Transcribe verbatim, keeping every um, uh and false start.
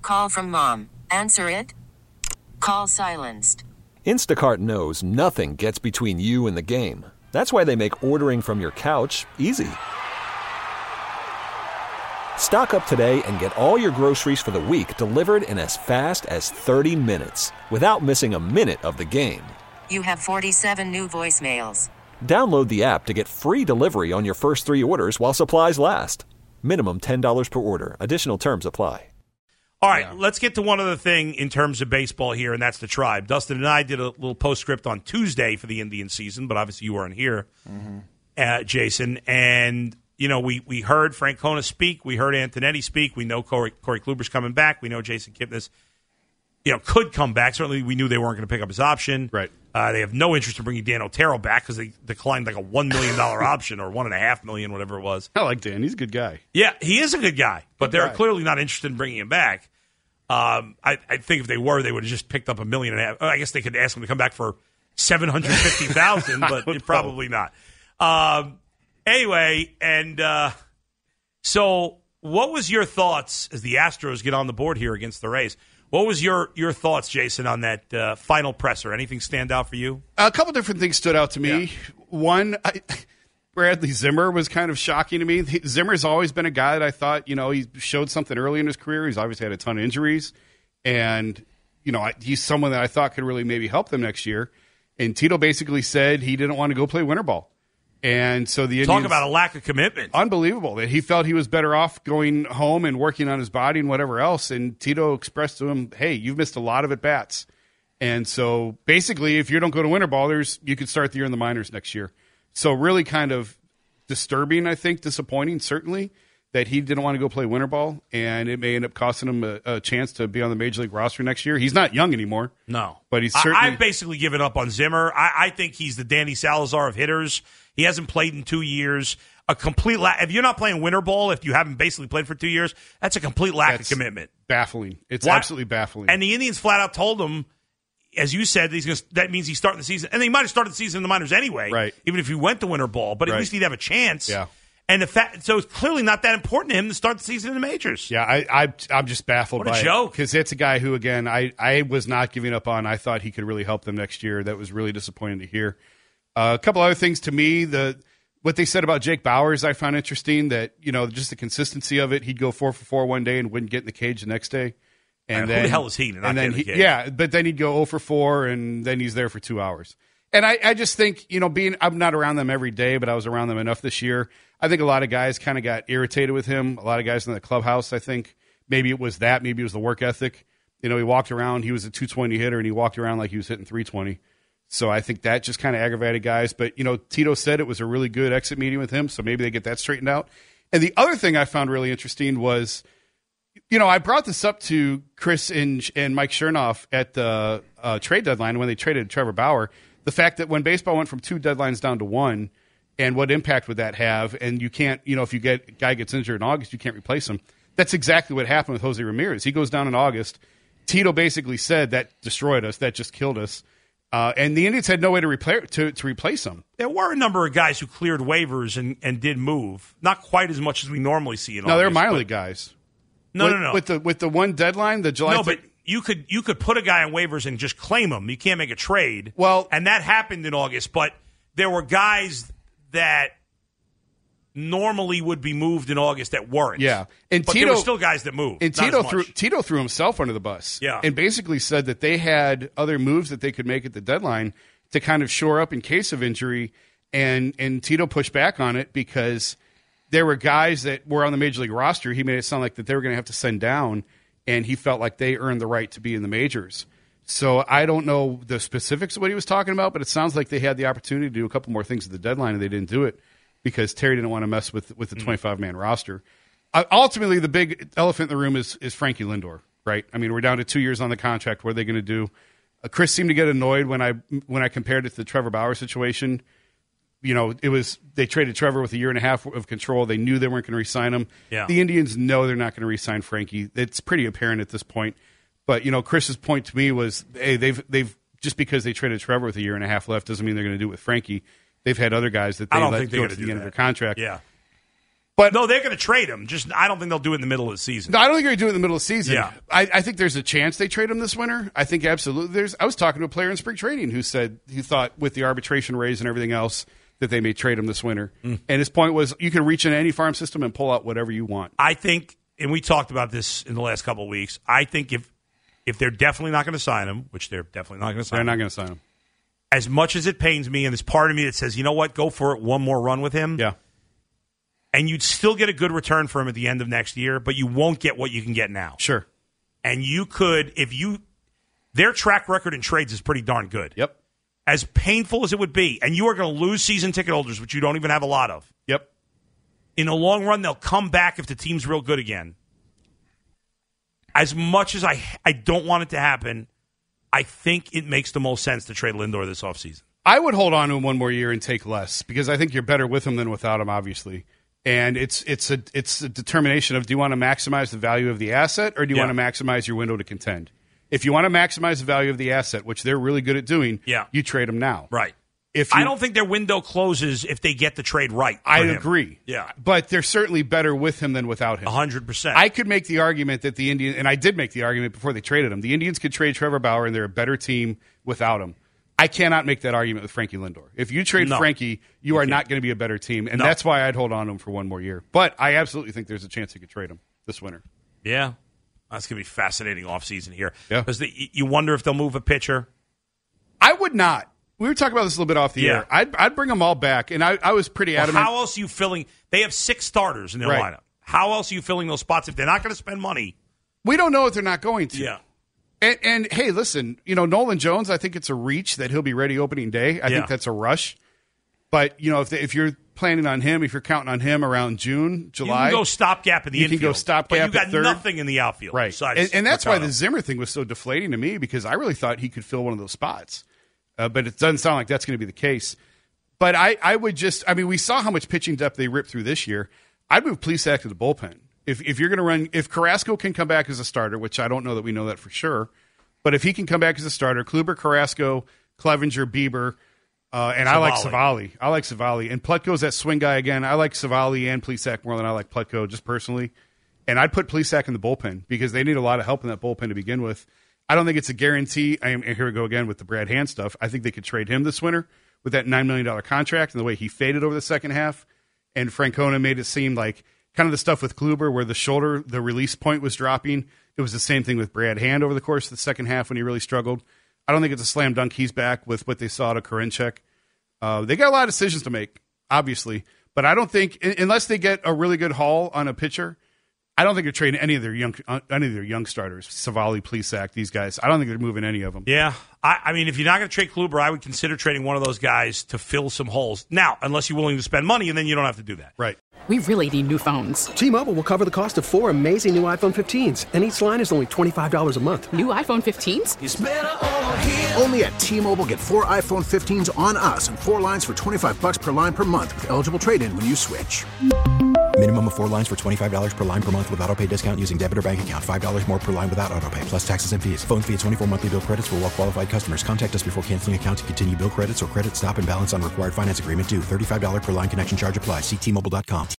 Call from mom. Answer it. Call silenced. Instacart knows nothing gets between you and the game. That's why they make ordering from your couch easy. Stock up today and get all your groceries for the week delivered in as fast as thirty minutes without missing a minute of the game. You have forty-seven new voicemails. Download the app to get free delivery on your first three orders while supplies last. Minimum ten dollars per order. Additional terms apply. All right, Yeah. let's get to one other thing in terms of baseball here, and that's the Tribe. Dustin and I did a little postscript on Tuesday for the Indian season, but obviously you weren't here, mm-hmm. uh, Jason. And, you know, we, we heard Francona speak. We heard Antonetti speak. We know Corey, Corey Kluber's coming back. We know Jason Kipnis, you know, could come back. Certainly we knew they weren't going to pick up his option. Right. Uh, they have no interest in bringing Dan Otero back because they declined like a one million dollars option or one point five million dollars, whatever it was. I like Dan. He's a good guy. Yeah, he is a good guy, but Good they're guy. clearly not interested in bringing him back. Um, I, I think if they were, they would have just picked up a million and a half. I guess they could ask him to come back for seven hundred fifty thousand, but don't probably not. Um, anyway, and uh, so what was your thoughts as the Astros get on the board here against the Rays? What was your, your thoughts, Jason, on that uh, final presser? Anything stand out for you? A couple different things stood out to me. Yeah. One, I, Bradley Zimmer was kind of shocking to me. He, Zimmer's always been a guy that I thought, you know, he showed something early in his career. He's obviously had a ton of injuries. And, you know, I, he's someone that I thought could really maybe help them next year. And Tito basically said he didn't want to go play winter ball. And so the Talk Indians, about a lack of commitment. unbelievable that he felt he was better off going home and working on his body and whatever else. And Tito expressed to him, hey, you've missed a lot of at bats. And so basically, if you don't go to winter ball, there's, you could start the year in the minors next year. So really kind of disturbing, I think, disappointing, certainly, that he didn't want to go play winter ball, and it may end up costing him a, a chance to be on the Major League roster next year. He's not young anymore. No. But he's I- certainly... I've basically given up on Zimmer. I, I think he's the Danny Salazar of hitters. He hasn't played in two years. A complete lack. If you're not playing winter ball, if you haven't basically played for two years, that's a complete lack That's of commitment. Baffling. It's Why- absolutely baffling. And the Indians flat out told him, as you said, he's gonna, that means he's starting the season. And they might have started the season in the minors anyway, Right. even if he went to winter ball. But at Right. least he'd have a chance. Yeah. And the fact, so it's clearly not that important to him to start the season in the majors. Yeah, I, I, I'm just baffled What a by joke. because it's a guy who, again, I, I was not giving up on. I thought he could really help them next year. That was really disappointing to hear. Uh, a couple other things to me, the what they said about Jake Bauers, I found interesting. That you know, just the consistency of it. He'd go four for four one day and wouldn't get in the cage the next day. And Man, then who the hell is he to not and then get in the he- cage? Yeah, but then he'd go zero for four, and then he's there for two hours. And I, I just think, you know, being I'm not around them every day, but I was around them enough this year. I think a lot of guys kind of got irritated with him. A lot of guys in the clubhouse, I think. Maybe it was that. Maybe it was the work ethic. You know, he walked around. He was a two twenty hitter, and he walked around like he was hitting three twenty. So I think that just kind of aggravated guys. But, you know, Tito said it was a really good exit meeting with him, so maybe they get that straightened out. And the other thing I found really interesting was, you know, I brought this up to Chris and, and Mike Chernoff at the uh, trade deadline when they traded Trevor Bauer. The fact that when baseball went from two deadlines down to one, and what impact would that have? And you can't, you know, if you get a guy gets injured in August, you can't replace him. That's exactly what happened with Jose Ramirez. He goes down in August. Tito basically said that destroyed us, that just killed us. Uh, and the Indians had no way to, repla- to, to replace him. There were a number of guys who cleared waivers and, and did move. Not quite as much as we normally see in No, they're August, minor but- league guys. No, with, no, no. With the with the one deadline, the July. No, but you could you could put a guy on waivers and just claim him. You can't make a trade. Well- and that happened in August. But there were guys that normally would be moved in August that weren't. Yeah, and but Tito there were still guys that moved. And not Tito as much. threw Tito threw himself under the bus. Yeah. and basically said that they had other moves that they could make at the deadline to kind of shore up in case of injury. And and Tito pushed back on it because there were guys that were on the Major League roster. He made it sound like that they were going to have to send down, and he felt like they earned the right to be in the majors. So I don't know the specifics of what he was talking about, but it sounds like they had the opportunity to do a couple more things at the deadline, and they didn't do it because Terry didn't want to mess with with the twenty-five man roster. Uh, ultimately, the big elephant in the room is is Frankie Lindor, right? I mean, we're down to two years on the contract. What are they going to do? Uh, Chris seemed to get annoyed when I when I compared it to the Trevor Bauer situation. You know, it was they traded Trevor with a year and a half of control. They knew they weren't going to re-sign him. Yeah. The Indians know they're not going to re-sign Frankie. It's pretty apparent at this point. But you know, Chris's point to me was, hey, they've they've just because they traded Trevor with a year and a half left doesn't mean they're going to do it with Frankie. They've had other guys that they I don't let think they're go gonna to do the end that. of their contract. Yeah. But no, they're going to trade him. Just I don't think they'll do it in the middle of the season. No, I don't think they're going to do it in the middle of the season. Yeah. I, I think there's a chance they trade him this winter. I think absolutely there's. I was talking to a player in spring training who said he thought with the arbitration raise and everything else that they may trade him this winter. Mm. And his point was you can reach into any farm system and pull out whatever you want. I think, and we talked about this in the last couple of weeks, I think if if they're definitely not going to sign him, which they're definitely not going to sign they're him. They're not going to sign him. As much as it pains me, and there's part of me that says, you know what, go for it, one more run with him. Yeah. And you'd still get a good return for him at the end of next year, but you won't get what you can get now. Sure. And you could, if you, their track record in trades is pretty darn good. Yep. As painful as it would be, and you are going to lose season ticket holders, which you don't even have a lot of. Yep. In the long run, they'll come back if the team's real good again. As much as I, I don't want it to happen, I think it makes the most sense to trade Lindor this offseason. I would hold on to him one more year and take less because I think you're better with him than without him, obviously. And it's it's a it's a determination of do you want to maximize the value of the asset or do you yeah. want to maximize your window to contend? If you want to maximize the value of the asset, which they're really good at doing, yeah. you trade them now. Right. If you, I don't think their window closes if they get the trade right. I him. agree. Yeah. But they're certainly better with him than without him. one hundred percent. I could make the argument that the Indians, and I did make the argument before they traded him, the Indians could trade Trevor Bauer and they're a better team without him. I cannot make that argument with Frankie Lindor. If you trade no, Frankie, you, you are can't. not going to be a better team, and no. that's why I'd hold on to him for one more year. But I absolutely think there's a chance you could trade him this winter. Yeah. That's going to be fascinating offseason here. Yeah. Because you wonder if they'll move a pitcher. I would not. We were talking about this a little bit off the yeah. air. I'd, I'd bring them all back, and I, I was pretty well, adamant. How else are you filling? They have six starters in their right. lineup. How else are you filling those spots if they're not going to spend money? We don't know if they're not going to. Yeah. And, and hey, listen, you know, Nolan Jones, I think it's a reach that he'll be ready opening day. I yeah. think that's a rush. But, you know, if they, if you're planning on him, if you're counting on him around June, July. You can go stopgap in the you infield. You can go stopgap But you got at third. nothing in the outfield. Right. And, and that's Mercado. why the Zimmer thing was so deflating to me because I really thought he could fill one of those spots. Uh, but it doesn't sound like that's going to be the case. But I, I would just, I mean, we saw how much pitching depth they ripped through this year. I'd move Plesac to the bullpen. If if you're going to run, if Carrasco can come back as a starter, which I don't know that we know that for sure, but if he can come back as a starter, Kluber, Carrasco, Clevenger, Bieber, uh, and Savali. I like Savali. I like Savali. And Plutko's that swing guy again. I like Savali and Plesac more than I like Plutko, just personally. And I'd put Plesac in the bullpen because they need a lot of help in that bullpen to begin with. I don't think it's a guarantee. I am, and here we go again with the Brad Hand stuff. I think they could trade him this winter with that nine million dollars contract and the way he faded over the second half. And Francona made it seem like kind of the stuff with Kluber where the shoulder, the release point was dropping. It was the same thing with Brad Hand over the course of the second half when he really struggled. I don't think it's a slam dunk he's back with what they saw to Karinchak. Uh, they got a lot of decisions to make, obviously. But I don't think, unless they get a really good haul on a pitcher, I don't think they're trading any of their young any of their young starters, Savali, Plesac, these guys. I don't think they're moving any of them. Yeah. I, I mean, if you're not going to trade Kluber, I would consider trading one of those guys to fill some holes. Now, unless you're willing to spend money, and then you don't have to do that. Right. We really need new phones. T-Mobile will cover the cost of four amazing new iPhone fifteens, and each line is only twenty-five dollars a month. New iPhone fifteens? It's better over here. Only at T-Mobile, get four iPhone fifteens on us and four lines for twenty-five dollars per line per month with eligible trade-in when you switch. Minimum of four lines for twenty-five dollars per line per month with autopay discount using debit or bank account. five dollars more per line without autopay, plus taxes and fees. Phone fee at twenty-four monthly bill credits for well-qualified customers. Contact us before canceling account to continue bill credits or credit stop and balance on required finance agreement due. thirty-five dollars per line connection charge applies. See T Mobile dot com.